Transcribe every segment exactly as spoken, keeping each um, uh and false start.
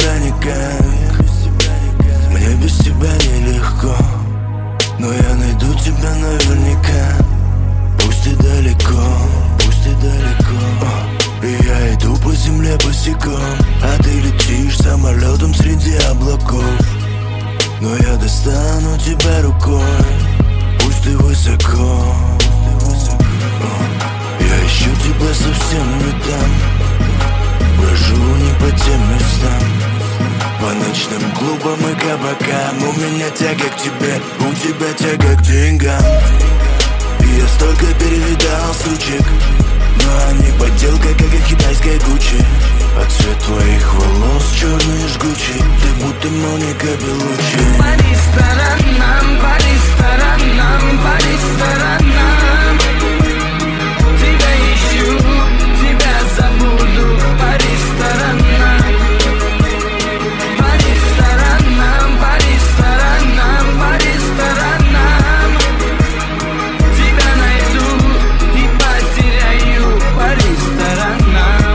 тебя никак. Мне без тебя нелегко, но я найду тебя наверняка. Пусть и далеко, пусть и далеко. И я иду по земле босиком, а ты летишь самолетом среди облаков. Но я достану тебя рукой, пусть ты высоко. Я ищу тебя совсем не там, брожу не по тем местам, по ночным клубам и кабакам. У меня тяга к тебе, у тебя тяга к деньгам. И я столько перевидал сучек, но они подделка, как и китайская Гуччи. А цвет твоих волос черный и жгучий, ты будто Моника Беллуччи. По ресторанам, по ресторанам, по ресторанам тебя ищу, тебя забуду. По ресторанам, по ресторанам, по ресторанам, по ресторанам тебя найду и потеряю. По ресторанам.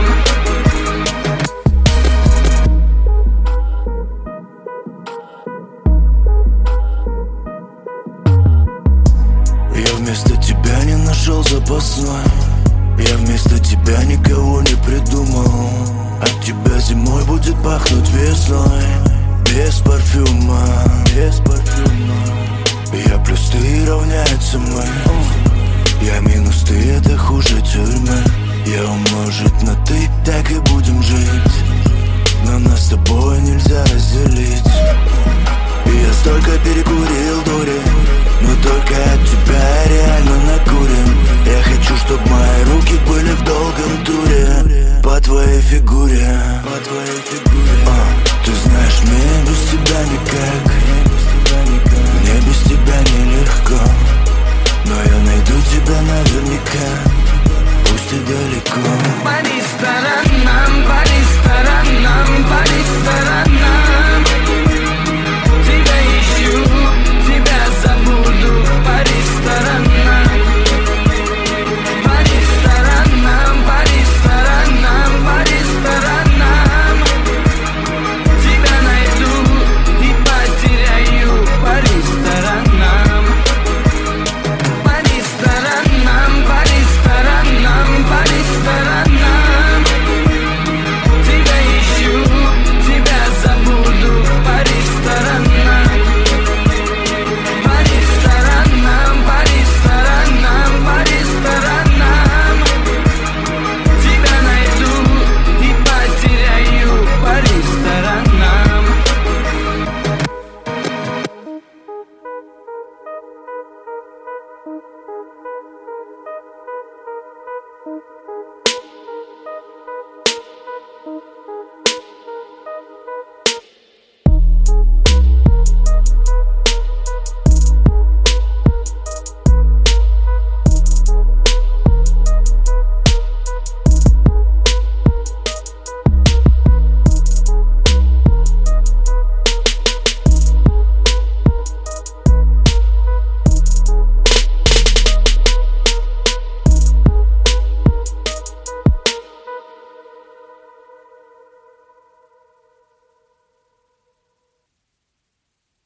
Я вместо тебя не нашел запасной, я вместо тебя никого не придумал. От тебя зимой будет пахнуть весной, без парфюма, без парфюма. Я плюс ты, равняется мы. Я минус ты, это хуже тюрьмы. Я умножить на ты, так и будем жить. Но нас с тобой нельзя разделить. И я столько перекурил дури, но только от тебя реально накурен. Я хочу, чтоб мои руки были в долгом туре, по твоей фигуре, по твоей фигуре.